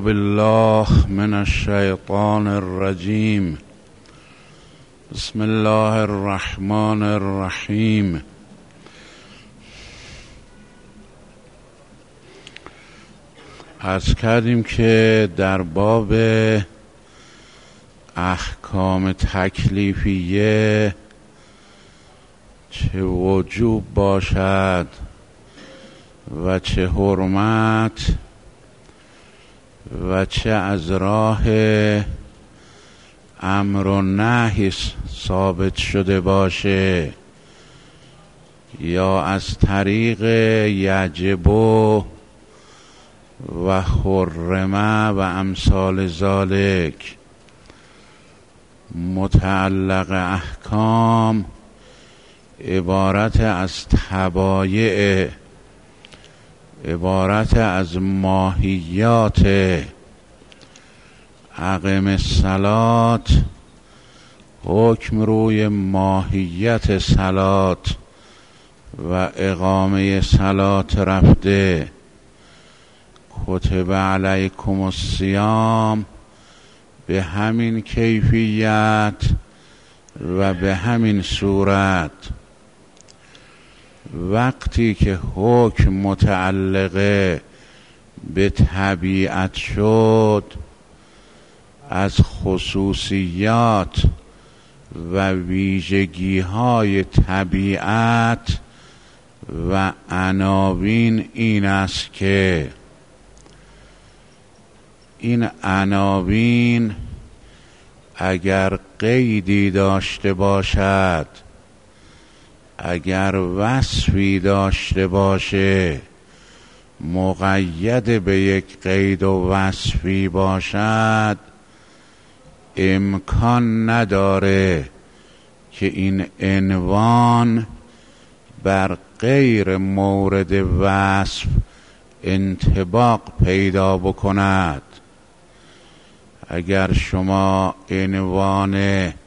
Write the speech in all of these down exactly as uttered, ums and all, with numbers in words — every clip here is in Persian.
بالله من الشیطان الرجیم. بسم الله الرحمن الرحیم. عرض کردیم که در باب احکام تکلیفیه چه وجوب باشد و چه حرمت و چه از راه امر و نهی ثابت شده باشه یا از طریق یجب و حرمه و امثال ذالک، متعلق احکام عبارت از تبایع، عبارت از ماهیات. اقم الصلات حکم روی ماهیت صلات و اقامه صلات رفته. کتب علیکم الصیام به همین کیفیت و به همین صورت. وقتی که حکم متعلقه به طبیعت شد، از خصوصیات و ویژگی های طبیعت و عناوین این است که این عناوین اگر قیدی داشته باشد، اگر وصفی داشته باشه، مقید به یک قید و وصفی باشد، امکان نداره که این عنوان بر غیر مورد وصف انطباق پیدا بکند. اگر شما عنوان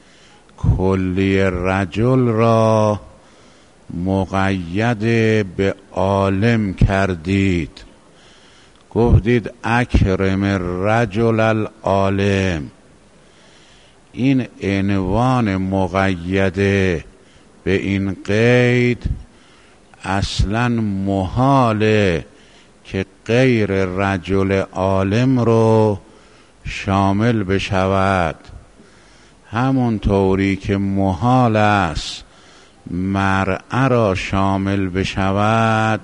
کلی رجل را مقید به عالم کردید، گفتید اکرم الرجل العالم، این عنوان مقید به این قید اصلا محاله که غیر رجل عالم رو شامل بشود. همون طوری که محال است مرء را شامل بشود،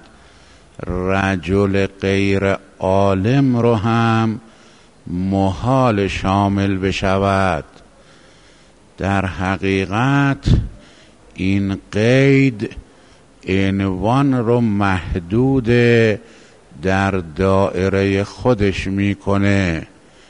رجل غیر عالم رو هم محال شامل بشود. در حقیقت این قید عنوان رو محدود در دائره خودش میکنه.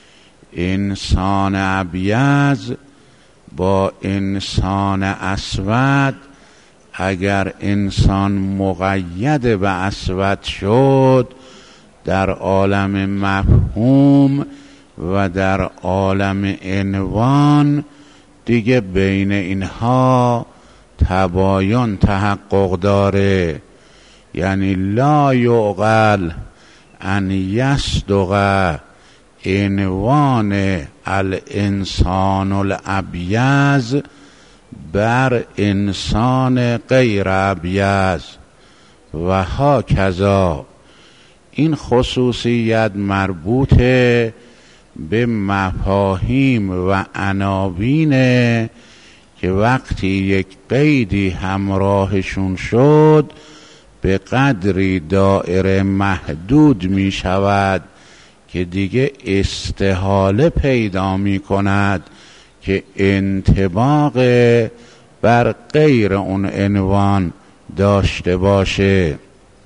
انسان ابیض با انسان اسود، اگر انسان مقید به اسود شد، در عالم مفهوم و در عالم عنوان دیگه بین اینها تباین تحقق داره. یعنی لا یعقل ان یصدق عنوان الانسان الابیض بر انسان غیر ابیض و هاکذا. این خصوصیت مربوط به مفاهیم و عناوینه که وقتی یک قیدی همراهشون شد، به قدری دائره محدود می شود که دیگه استحاله پیدا می کند که انطباق بر غیر اون عنوان داشته باشه.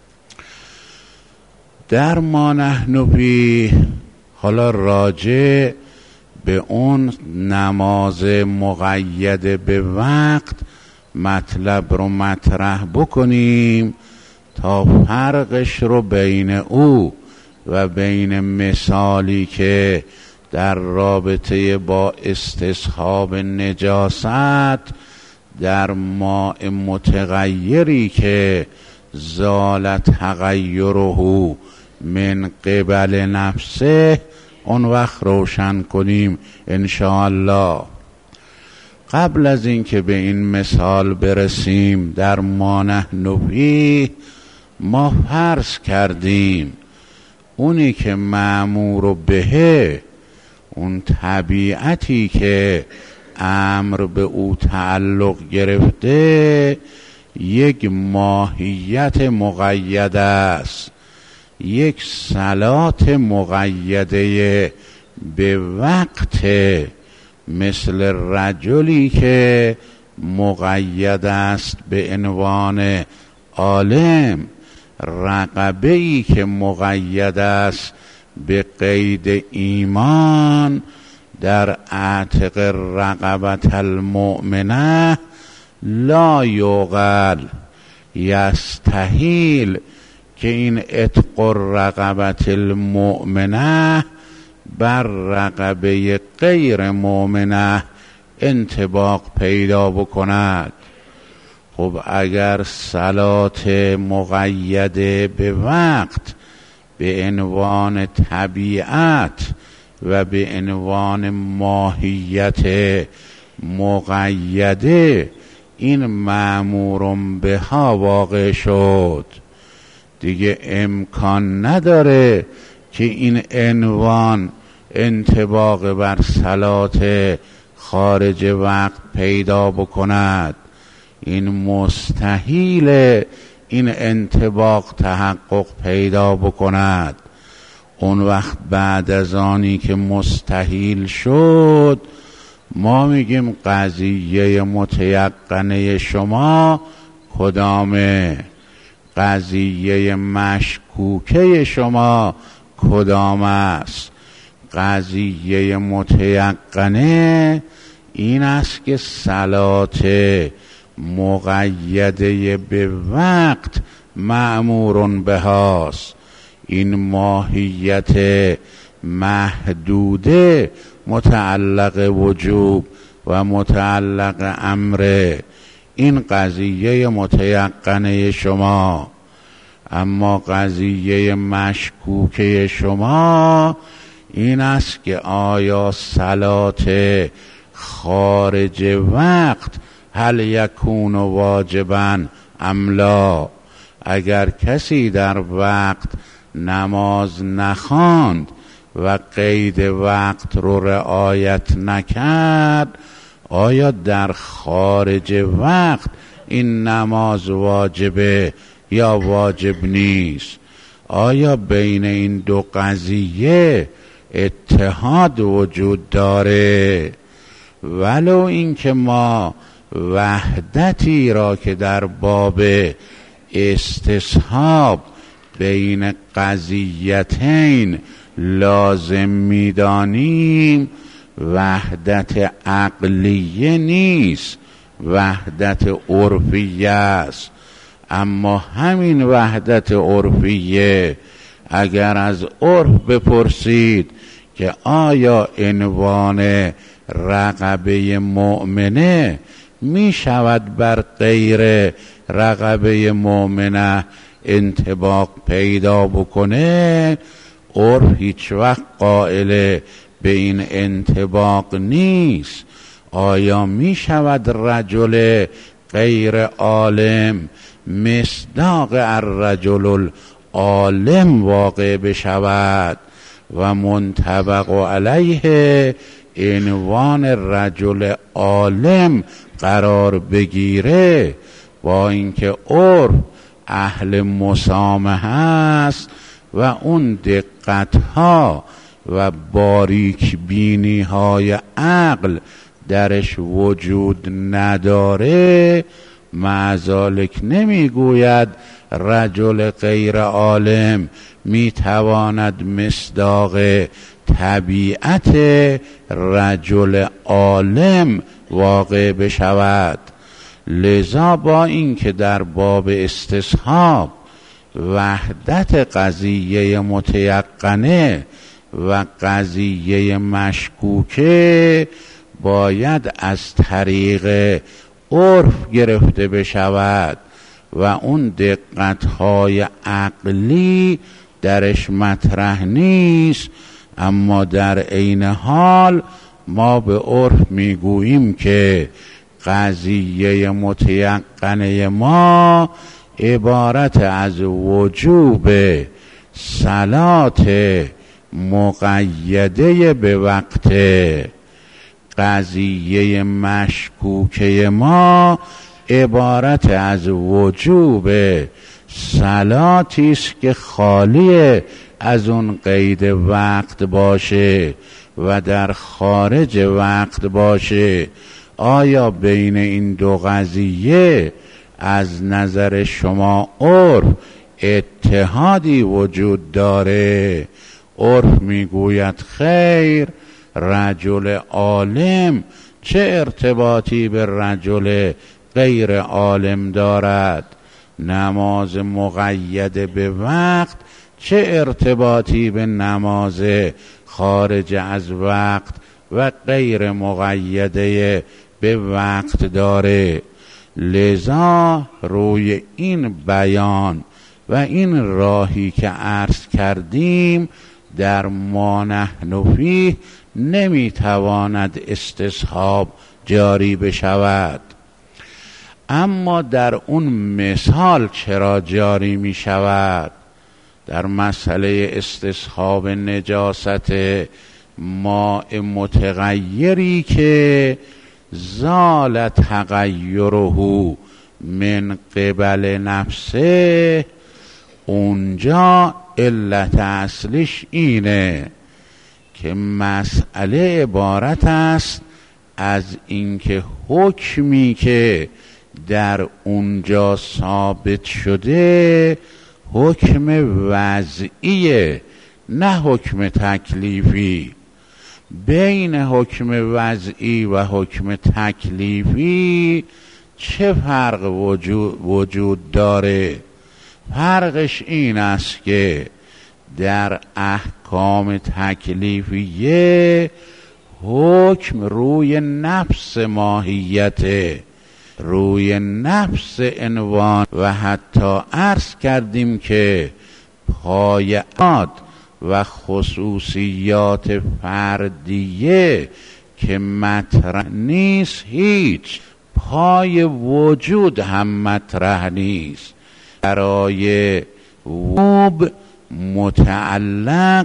در ما نحن فیه، حالا راجع به اون نماز مقید به وقت مطلب رو مطرح بکنیم تا فرقش رو بین او و بین مثالی که در رابطه با استصحاب نجاست در ماء متغیری که زال تغیره من قبل نفسه، اون وقت روشن کنیم انشاءالله. قبل از اینکه به این مثال برسیم در ما نحن فیه، ما فرض کردیم اونی که مأمور به، اون طبیعتی که امر به او تعلق گرفته، یک ماهیت مقیده است، یک صلات مقیده به وقت، مثل رجلی که مقید است به عنوان عالم، رقبه‌ای که مقید است به قید ایمان، در عاتق رقبت المؤمنه لا یوغل، یستحیل که این عتق رقبت المؤمنه بر رقبه غیر مؤمنه انطباق پیدا بکند. خب اگر صلات مقیده به وقت به عنوان طبیعت و به عنوان ماهیت مقیده این مأمورم بها واقع شد، دیگه امکان نداره که این عنوان انطباق بر صلات خارج وقت پیدا بکند. این مستحیل این انطباق تحقق پیدا بکند. اون وقت بعد از آنی که مستحیل شد، ما میگیم قضیه متیقنه شما کدامه؟ قضیه مشکوکه شما کدام است؟ قضیه متیقنه این است که صلات مقیده به وقت مأمورون بهاست. این ماهیت محدوده متعلق وجوب و متعلق امر، این قضیه متیقنه شما. اما قضیه مشکوکه شما این است که آیا صلات خارج وقت هل یکون واجبا ام لا؟ اگر کسی در وقت نماز نخواند و قید وقت رو رعایت نکرد، آیا در خارج وقت این نماز واجبه یا واجب نیست؟ آیا بین این دو قضیه اتحاد وجود داره؟ ولو اینکه ما وحدتی را که در باب استصحاب بین قضیتین لازم می‌دانیم، وحدت عقلیه نیست، وحدت عرفیه است. اما همین وحدت عرفیه اگر از عرف بپرسید که آیا عنوان رقبه مؤمنه می شود بر غیر رقبه مؤمنه انطباق پیدا بکنه، عرف هیچ وقت قائل به این انطباق نیست. آیا می شود رجل غیر عالم مصداق الرجل العالم واقع بشود و منطبق علیه عنوان رجل عالم قرار بگیره؟ با اینکه عرف اهل مسامحه است و اون دقتها و باریک بینی های عقل درش وجود نداره، معذالک نمیگوید رجل غیر عالم میتواند مصداق طبیعت رجل عالم واقع بشود. لذا با اینکه در باب استصحاب وحدت قضیه متیقنه و قضیه مشکوکه باید از طریق عرف گرفته بشود و اون دقت‌های عقلی درش مطرح نیست، اما در عین حال ما به عرف میگوییم که قضیه متیقنه ما عبارت از وجوب صلات مقیده به وقت. قضیه مشکوکه ما عبارت از وجوب صلاتی است که خالی از اون قید وقت باشه و در خارج وقت باشه. آیا بین این دو قضیه از نظر شما عرف اتحادی وجود داره؟ عرف میگوید خیر، رجل عالم چه ارتباطی به رجل غیر عالم دارد؟ نماز مقید به وقت چه ارتباطی به نماز خارج از وقت و غیر مقیده به وقت داره؟ لذا روی این بیان و این راهی که عرض کردیم در ما نحن فیه نمیتواند استصحاب جاری بشود. اما در اون مثال چرا جاری می شود؟ در مسئله استصحاب نجاست ماء متغیری که زال تغیره من قبل نفسه، اونجا علت اصلیش اینه که مسئله عبارت است از اینکه حکمی که در اونجا ثابت شده حکم وضعیه، نه حکم تکلیفی. بین حکم وضعی و حکم تکلیفی چه فرق وجود, وجود داره؟ فرقش این است که در احکام تکلیفیه حکم روی نفس ماهیته، روی نفس عنوان، و حتی عرض کردیم که پایه‌ات و خصوصیات فردیه که مطرح نیست، هیچ پای وجود هم مطرح نیست. برای وجوب متعلق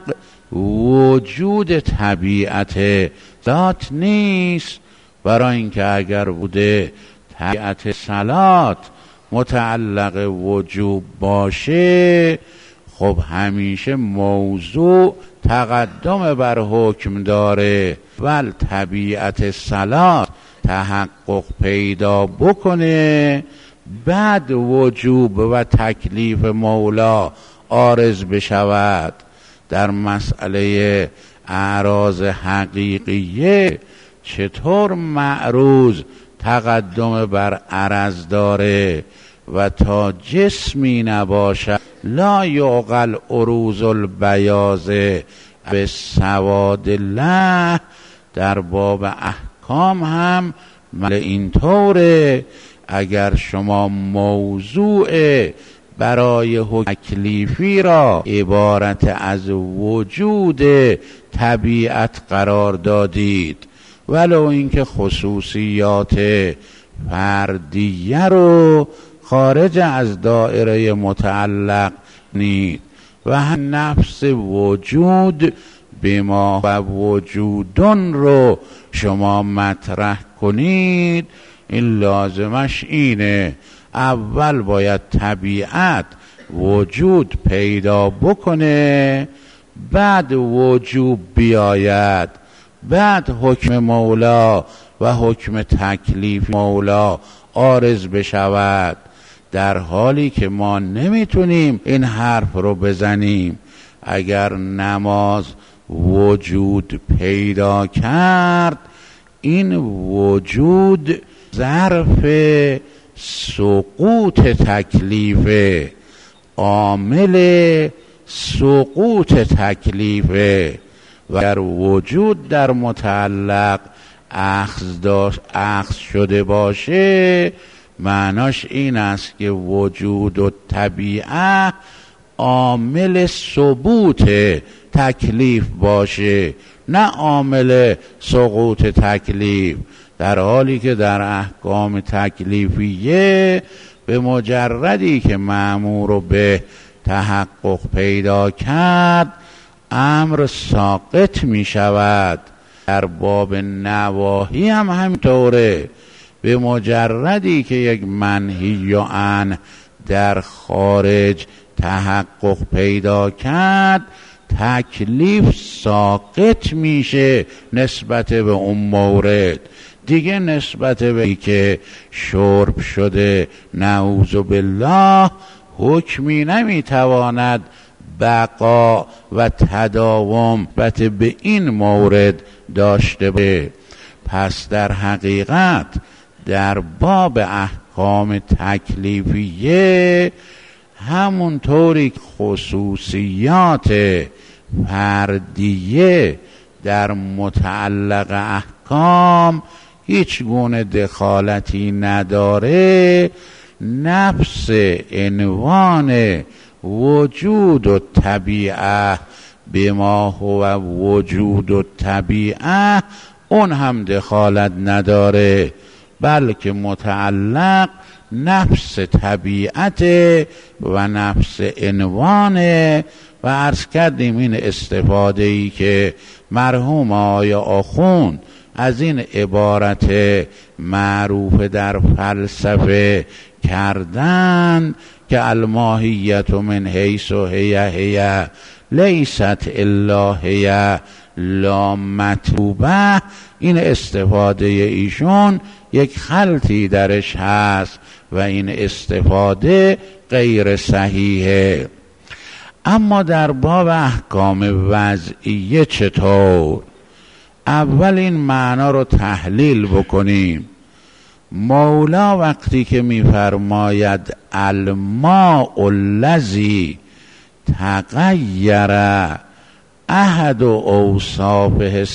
وجود طبیعت ذات نیست، برای اینکه اگر بوده طبیعت صلات متعلق وجوب باشه، خب همیشه موضوع تقدم بر حکم داره. ول طبیعت صلات تحقق پیدا بکنه، بعد وجوب و تکلیف مولا عارض بشود. در مسئله اعراض حقیقیه چطور معروض تقدم بر عرض داره و تا جسمی نباشد لا یعقل عروض البیاض به سواد الله. در باب احکام هم مل اینطوره، اگر شما موضوع برای حکم تکلیفی را عبارت از وجود طبیعت قرار دادید، ولو اینکه خصوصیات فردیه رو خارج از دایره متعلق نید، و هم نفس وجود بما و وجودن رو شما مطرح کنید، این لازمش اینه اول باید طبیعت وجود پیدا بکنه، بعد وجوب بیاید، بعد حکم مولا و حکم تکلیف مولا عارض بشود. در حالی که ما نمیتونیم این حرف رو بزنیم. اگر نماز وجود پیدا کرد، این وجود ظرف سقوط تکلیفه، عامل سقوط تکلیفه، و اگر وجود در متعلق اخذ داشت اخذ شده باشه، معناش این است که وجود و طبیعت عامل ثبوت تکلیف باشه، نه عامل سقوط تکلیف، در حالی که در احکام تکلیفیه به مجردی که مأمور رو به تحقق پیدا کرد امر ساقط می شود. در باب نواهی هم همینطوره، به مجردی که یک منهی عنه در خارج تحقق پیدا کرد تکلیف ساقط میشه نسبت به اون مورد، دیگه نسبت به ای که شرب شده نعوذ بالله حکمی نمیتواند بقا و تداوم به این مورد داشته باشه. پس در حقیقت در باب احکام تکلیفیه همونطوری که خصوصیات فردیه در متعلق احکام هیچ گونه دخالتی نداره، نفس عنوان وجود و طبیعه بما هو وجود و طبیعه اون هم دخالت نداره، بلکه متعلق نفس طبیعت و نفس عنوانه. و عرض کردیم این استفاده ای که مرحوم آقای آخوند از این عبارت معروف در فلسفه کردن که الماهیت من حیث هی هی لیست الا هی لا مطلوبه، این استفاده ایشون یک خلطی درش هست و این استفاده غیر صحیحه. اما در باب احکام وضعیه چطور؟ اول این معنا رو تحلیل بکنیم. مولا وقتی که می‌فرماید الماء الذی تغیر احد اوصافه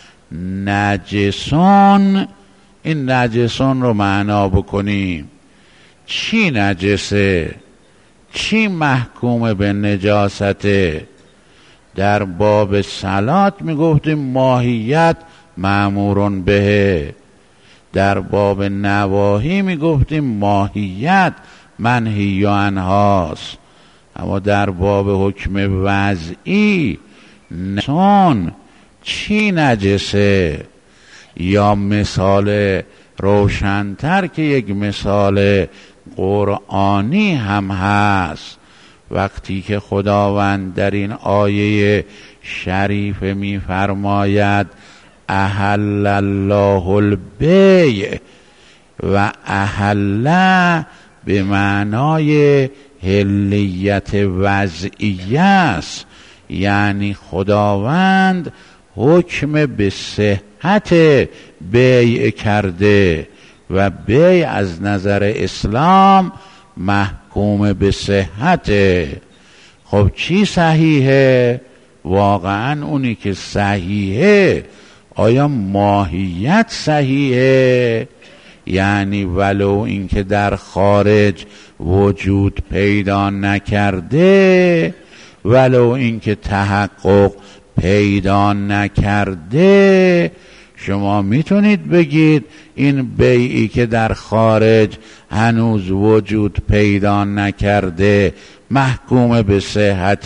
نجسون، این نجسون رو معنا بکنیم. چی نجسه؟ چی محکوم به نجاسته؟ در باب صلات میگفتیم ماهیت مأمورون به، در باب نواهی میگفتیم ماهیت منهی عنهاست، اما در باب حکم وضعی نجسون چی نجسه؟ یا مثال روشن‌تر که یک مثال قرآنی هم هست، وقتی که خداوند در این آیه شریف می فرماید احل الله البیع و احل به معنای حلیت وضعیه است، یعنی خداوند حکم به صحت بیع کرده و بیع از نظر اسلام محکوم به صحته. خب چی صحیحه؟ واقعا اونی که صحیحه آیا ماهیت صحیحه؟ یعنی ولو اینکه در خارج وجود پیدا نکرده، ولو اینکه تحقق پیدا نکرده، شما میتونید بگید این بیعی که در خارج هنوز وجود پیدا نکرده محکوم به صحت.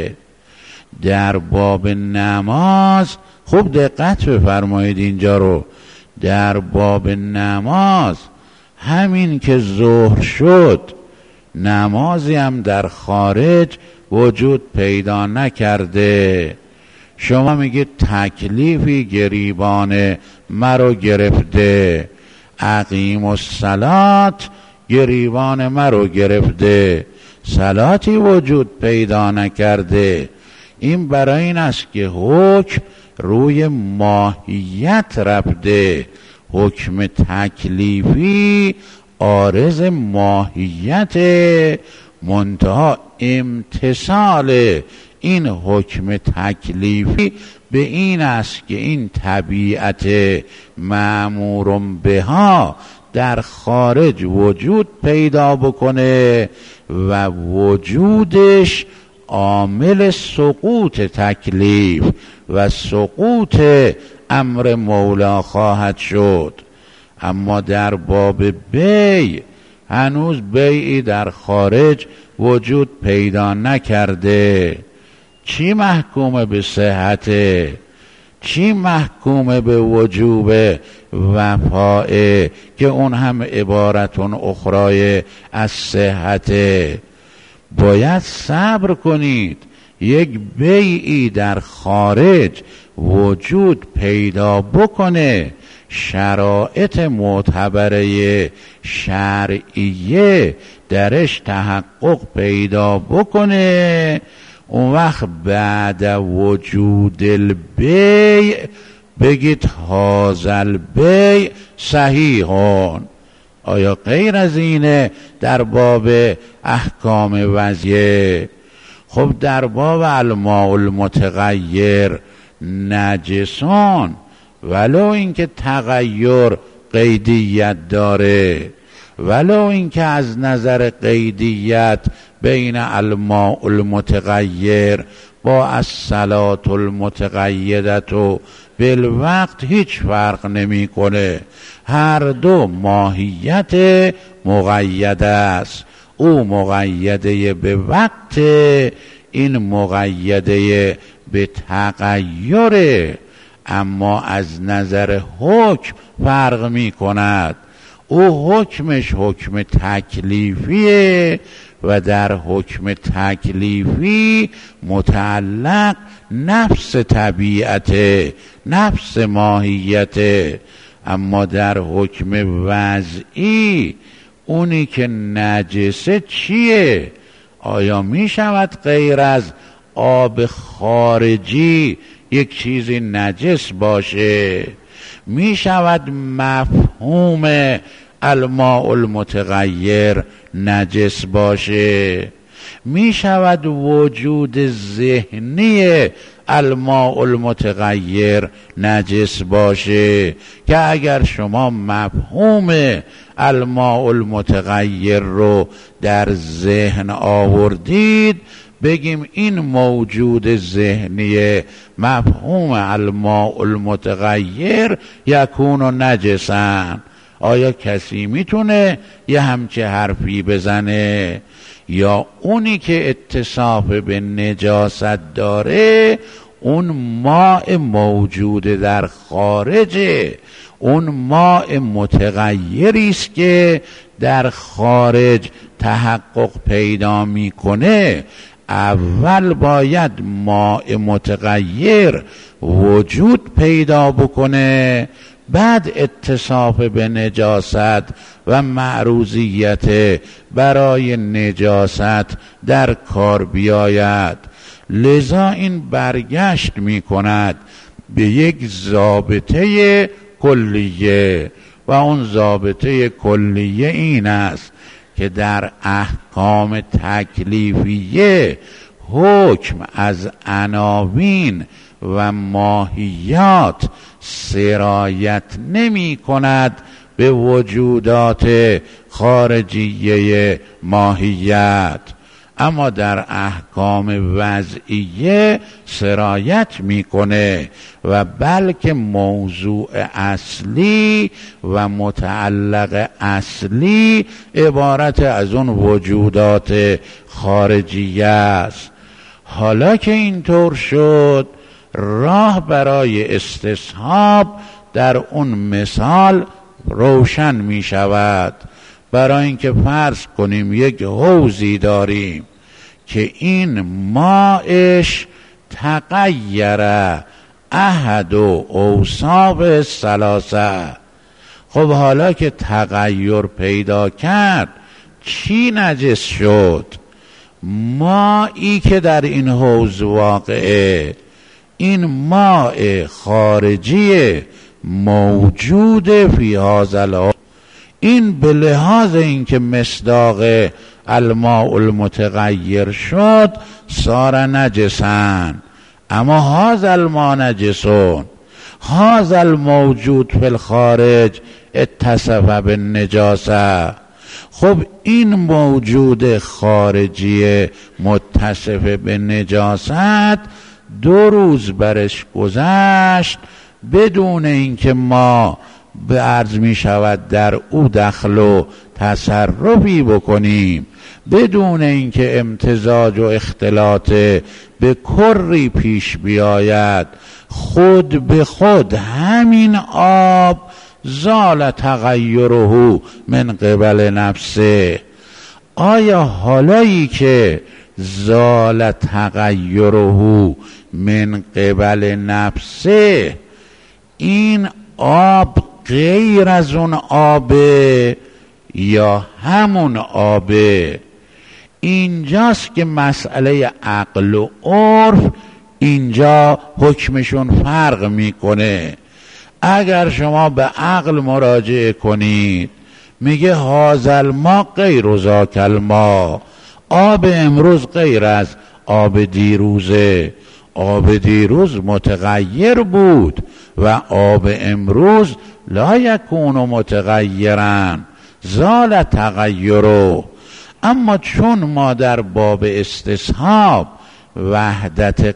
در باب نماز خوب دقت بفرمایید اینجا رو، در باب نماز همین که ظهر شد نمازی هم در خارج وجود پیدا نکرده، شما میگید تکلیفی گریبان مرا گرفته، اقیم الصلات گریبان مرا گرفته، صلاتی وجود پیدا نکرده. این برای این است که حکم روی ماهیت رفته، حکم تکلیفی عارض ماهیت، منتها امتثال این حکم تکلیفی به این است که این طبیعت مأمور بها در خارج وجود پیدا بکنه و وجودش عامل سقوط تکلیف و سقوط امر مولا خواهد شد. اما در باب بیع هنوز بیعی در خارج وجود پیدا نکرده. چی محکوم به صحته؟ چی محکوم به وجوب وفائه که اون هم عبارتون اخرای از صحته؟ باید صبر کنید. یک بیعی در خارج وجود پیدا بکنه، شرایط معتبره شرعیه درش تحقق پیدا بکنه، اون وقت بعد وجود البیع بگید هذا البیع صحیحون. آیا غیر از اینه در باب احکام وضعیه؟ خب در باب الماء المتغیر نجسون، ولو اینکه تغییر قیدیت داره، ولو اینکه از نظر قیدیت بین الماء المتغیر با الصلاة المتقیدت و بالوقت هیچ فرق نمی کنه، هر دو ماهیت مقید است. او مقیده به وقت، این مقیده به تغییر، اما از نظر حکم فرق می کند. او حکمش حکم تکلیفیه و در حکم تکلیفی متعلق نفس طبیعت، نفس ماهیت. اما در حکم وضعی اونی که نجسه چیه؟ آیا می شود غیر از آب خارجی یک چیزی نجس باشه؟ می شود مفهوم الماء المتغیر نجس باشه؟ می شود وجود ذهنی الماء المتغیر نجس باشه؟ که اگر شما مفهوم الماء المتغیر رو در ذهن آوردید، بگیم این موجود ذهنی مفهوم الماء المتغیر یکون نجسن. آیا کسی میتونه یه همچه حرفی بزنه؟ یا اونی که اتصاف به نجاست داره اون ماء موجود در خارجه، اون ماء متغیری است که در خارج تحقق پیدا میکنه. اول باید ماء متغیر وجود پیدا بکنه، بعد اتصاف به نجاست و معروضیت برای نجاست در کار بیاید. لذا این برگشت می کند به یک ضابطه کلیه و اون ضابطه کلیه این است که در احکام تکلیفیه حکم از عناوین و ماهیات سرایت نمی کند به وجودات خارجیه ماهیت، اما در احکام وضعیه سرایت میکنه و بلکه موضوع اصلی و متعلق اصلی عبارت از اون وجودات خارجیه است. حالا که اینطور شد، راه برای استصحاب در اون مثال روشن می شود. برای اینکه فرض کنیم یک حوضی داریم که این ماءش تغیر احد و اوصاف ثلاثه. خب حالا که تغییر پیدا کرد، چی نجس شد؟ مایی که در این حوض واقعه، این ماء خارجی موجود فی هذا الحوض، این به لحاظ اینکه مصداق الماء المتغیر شد صار نجسن. اما هذا الماء نجسون، هذا الموجود فی الخارج اتصف بالنجاسه. خب این موجود خارجی متصف به نجاست دو روز برش گذشت بدون اینکه ما به عرض می شود در او دخل و تصرفی بکنیم، بدون اینکه امتزاج و اختلاط به کری پیش بیاید، خود به خود همین آب زال تغیره من قبل نفسه. آیا حالایی که زال تغیره من قبل نفسه این آب غیر از اون آبه یا همون آبه؟ اینجاست که مسئله عقل و عرف اینجا حکمشون فرق میکنه. اگر شما به عقل مراجعه کنید میگه هازل ما غیر ذاک الماء، آب امروز غیر از آب دیروزه. آب دیروز متغیر بود و آب امروز لا یکون متغیرا زال تغیره. اما چون ما در باب استصحاب وحدت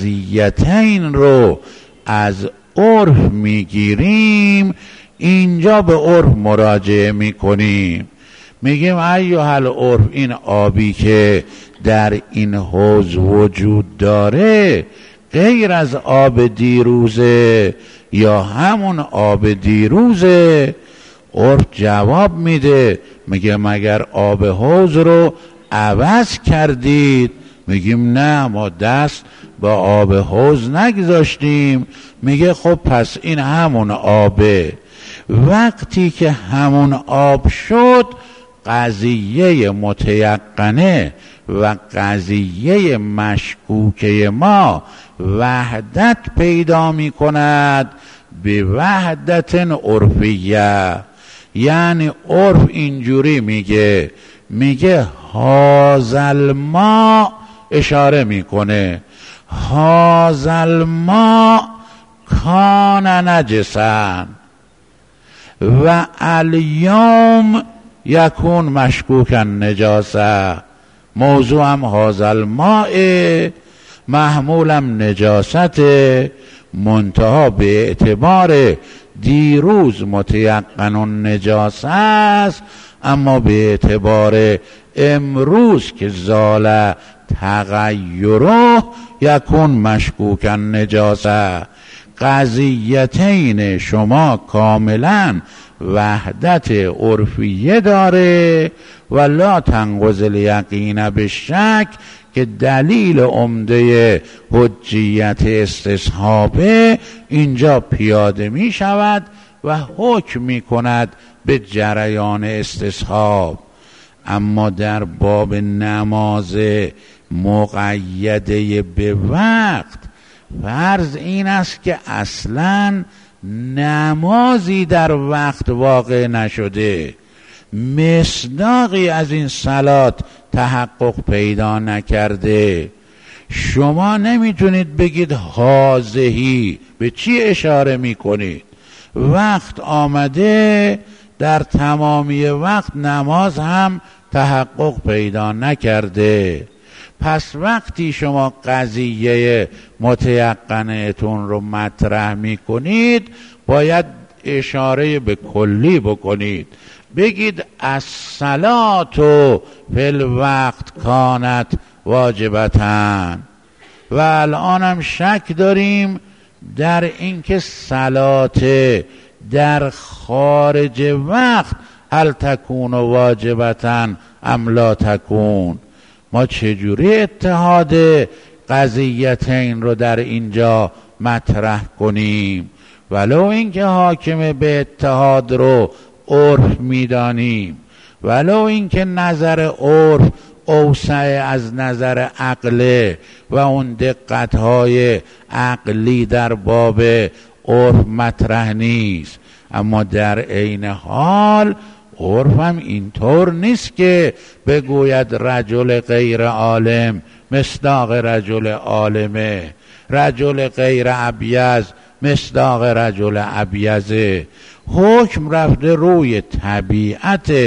قضیتین رو از عرف میگیریم، اینجا به عرف مراجعه میکنیم، میگیم ایها العرف، این آبی که در این حوض وجود داره غیر از آب دیروزه یا همون آب دیروزه؟ عرف جواب میده، میگه مگر آب حوض رو عوض کردید؟ میگیم نه، ما دست با آب حوض نگذاشتیم. میگه خب پس این همون آبه. وقتی که همون آب شد، قضیه متیقنه و قضیه مشکوکه ما وحدت پیدا می کند به وحدت عرفیه. یعنی عرف اینجوری میگه، میگه هازل ما، اشاره میکنه هازل ما کان نجسن و الیوم یکون مشکوکن نجاسه. موضوع هم هازل ماء محمولم نجاست، منتها به اعتبار دیروز متیقن نجاست است، اما به اعتبار امروز که زال تغیره یکون مشکوکن نجاسه. قضیتین شما کاملا وحدت عرفیه داره و لا تنقض الیقین بالشک، که دلیل عمده حجیت استصحابه اینجا پیاده می شود و حکم می کند به جریان استصحاب. اما در باب نماز مقیده به وقت، فرض این است که اصلا نمازی در وقت واقع نشده، مصداقی از این صلات تحقق پیدا نکرده. شما نمیتونید بگید هازهی، به چی اشاره میکنید؟ وقت آمده، در تمامی وقت نماز هم تحقق پیدا نکرده. پس وقتی شما قضیه متیقنتون رو مطرح میکنید باید اشاره به کلی بکنید، بگید الصلاة فی الوقت کانت واجبتن. و الان هم شک داریم در اینکه صلات در خارج وقت هل تکون واجبتن ام لا تکون. ما چجوری اتحاد قضیتین رو در اینجا مطرح کنیم؟ ولو اینکه حاکم به اتحاد رو عرف میدانیم، ولو اینکه نظر عرف اوسع از نظر عقله و اون دقتهای عقلی در باب عرف مطرح نیست، اما در عین حال عرف هم اینطور نیست که بگوید رجل غیر عالم مصداق رجل عالمه، رجل غیر ابیض مصداق رجل ابیضه. حکم رفته روی طبیعت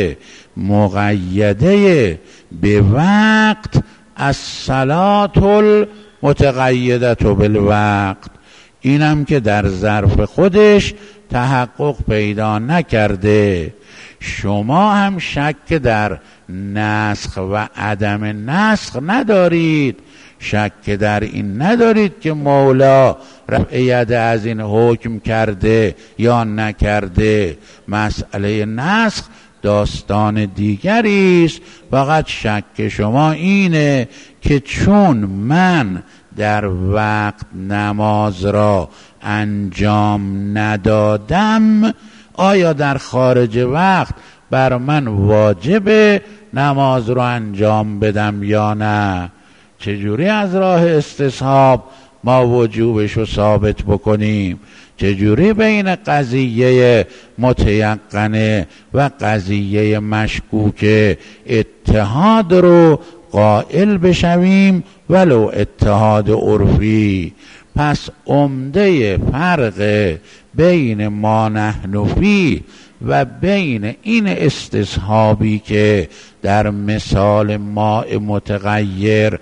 مقیده به وقت از صلات المتقیده بالوقت، اینم که در ظرف خودش تحقق پیدا نکرده. شما هم شک در نسخ و عدم نسخ ندارید، شک در این ندارید که مولا رفع ید از این حکم کرده یا نکرده. مسئله نسخ داستان دیگری است. فقط شک شما اینه که چون من در وقت نماز را انجام ندادم، آیا در خارج وقت بر من واجب نماز رو انجام بدم یا نه؟ چجوری از راه استصحاب ما وجوبش رو ثابت بکنیم؟ چجوری بین قضیه متیقنه و قضیه مشکوک اتحاد رو قائل بشویم ولو اتحاد عرفی؟ پس عمده فرق بین ما نحن فیه و بین این استصحابی که در مثال ماء متغیر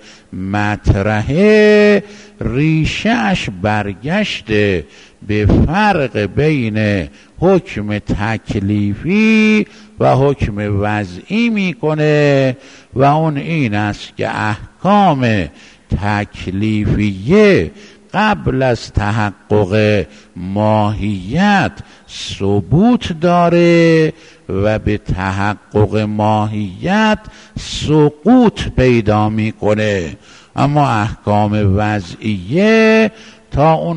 مطرحه، ریشهش برگشته به فرق بین حکم تکلیفی و حکم وضعی میکنه و اون این است که احکام تکلیفیه قبل از تحقق ماهیت ثبوت داره و به تحقق ماهیت سقوط پیدا میکنه، اما احکام وضعیه تا اون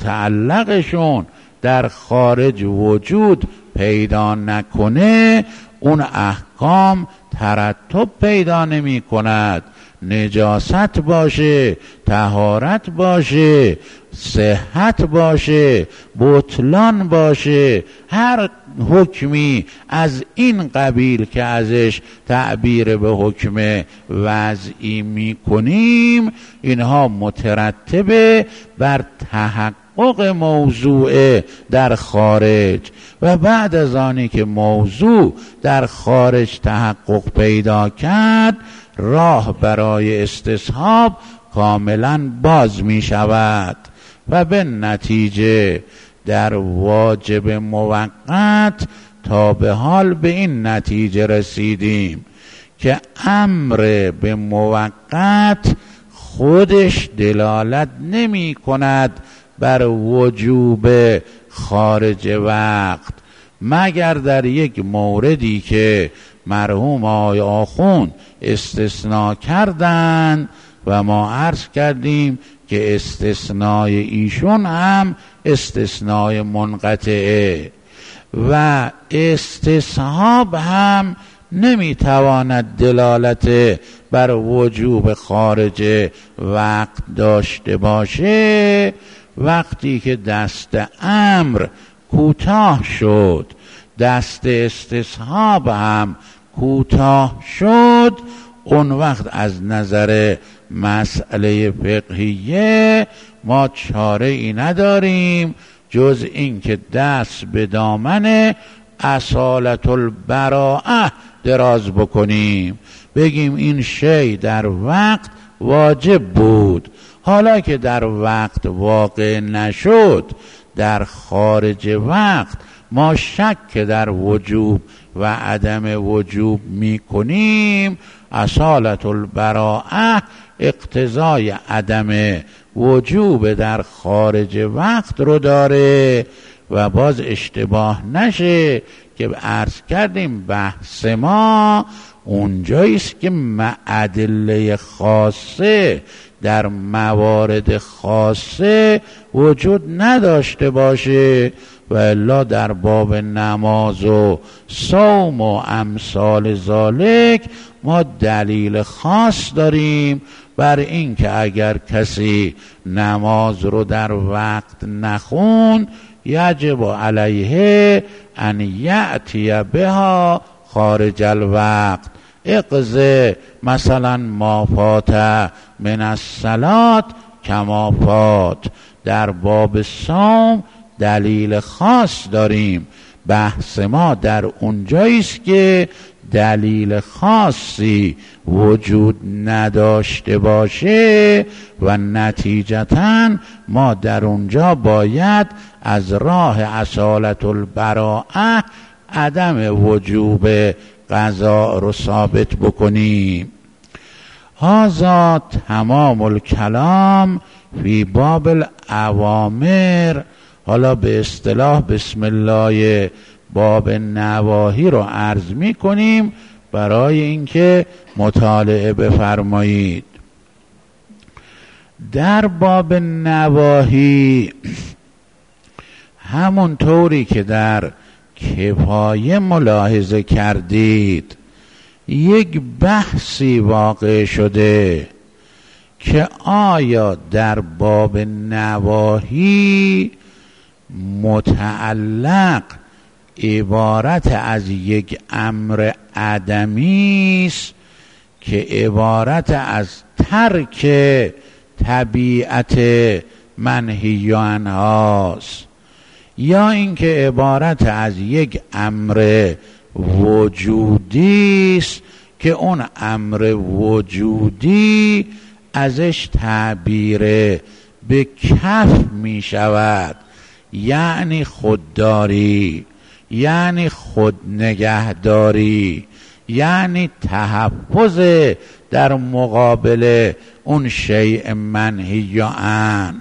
متعلقشون در خارج وجود پیدا نکنه اون احکام ترتب پیدا نمی کند. نجاست باشه، طهارت باشه، صحت باشه، بطلان باشه، هر حکمی از این قبیل که ازش تعبیر به حکم وضعی می کنیم، اینها مترتبه بر تحقق موضوع در خارج و بعد از آنی که موضوع در خارج تحقق پیدا کرد، راه برای استصحاب کاملا باز می شود و به نتیجه در واجب موقت تا به حال به این نتیجه رسیدیم که امر به موقت خودش دلالت نمی کند بر وجوب خارج وقت، مگر در یک موردی که مرحوم آقای آخوند استثناء کردند و ما عرض کردیم که استثنای ایشون هم استثنای منقطعه و استصحاب هم نمیتواند دلالت بر وجوب خارج وقت داشته باشه. وقتی که دست امر کوتاه شد، دست استصحاب هم کوتاه شد، اون وقت از نظر مسئله فقهیه ما چاره ای نداریم جز این که دست به دامن اصالت البراءه دراز بکنیم، بگیم این شی در وقت واجب بود، حالا که در وقت واقع نشد، در خارج وقت ما شک در وجوب و عدم وجوب می کنیم، اصالت البراءه اقتضای عدم وجوب در خارج وقت رو داره و باز اشتباه نشه که عرض کردیم بحث ما اونجاییست که ادله خاصه در موارد خاصه وجود نداشته باشه و الا در باب نماز و صوم و امثال ذالک ما دلیل خاص داریم بر این که اگر کسی نماز رو در وقت نخون یجب علیه ان یأتی بها خارج الوقت، اقضی مثلا ما فات من الصلاة کما فات. در باب صوم دلیل خاص داریم بحث ما در اونجاییست که دلیل خاصی وجود نداشته باشه و نتیجتاً ما در اونجا باید از راه اصالت البراءه عدم وجوب قضا رو ثابت بکنیم. هذا تمام الکلام فی باب الاوامر. حالا به اصطلاح بسم الله باب نواهی رو عرض می کنیم برای اینکه مطالعه بفرمایید. در باب نواهی همون طوری که در کفایه ملاحظه کردید یک بحثی واقع شده که آیا در باب نواهی متعلق عبارت از یک امر عدمی است که عبارت از ترک طبیعت منهی عنهاست، یا اینکه عبارت از یک امر وجودی است که اون امر وجودی ازش تعبیر به کف می شود، یعنی خودداری، یعنی خود نگهداری، یعنی تحفظ در مقابل اون شیء منهی عنه.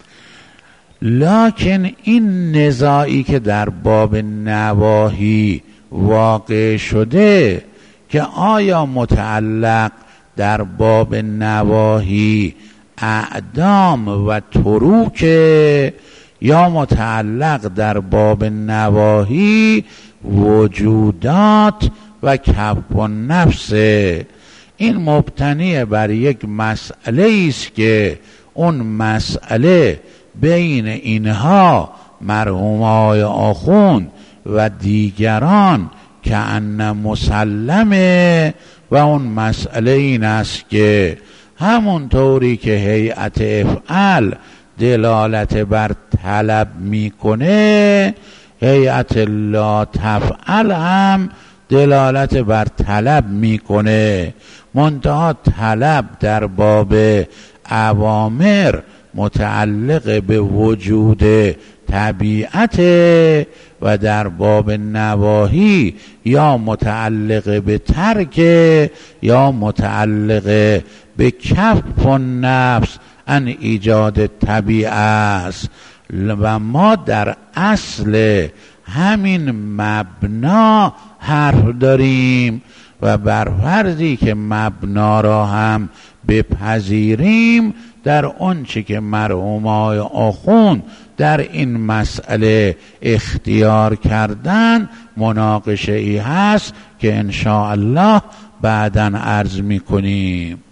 لکن این نزاعی که در باب نواهی واقع شده که آیا متعلق در باب نواهی اعدام و تروک یا متعلق در باب نواهی وجودات و کف النفس، این مبتنی بر یک مسئله است که اون مسئله بین اینها مرحومای آخوند و دیگران که ان مسلمه، و اون مسئله این است که همون طوری که هیئت افعل دلالت بر طلب میکنه، هیئت لا تفعل هم دلالت بر طلب میکنه، منتها طلب در باب اوامر متعلق به وجود طبیعت و در باب نواهی یا متعلق به ترک یا متعلق به کف النفس ان ایجاد طبیعه است. و ما در اصل همین مبنا حرف داریم و بر فرضی که مبنا را هم بپذیریم در آنچه که مرحومای آخوند در این مسئله اختیار کردن مناقشه ای هست که ان شاء الله بعداً عرض می کنیم.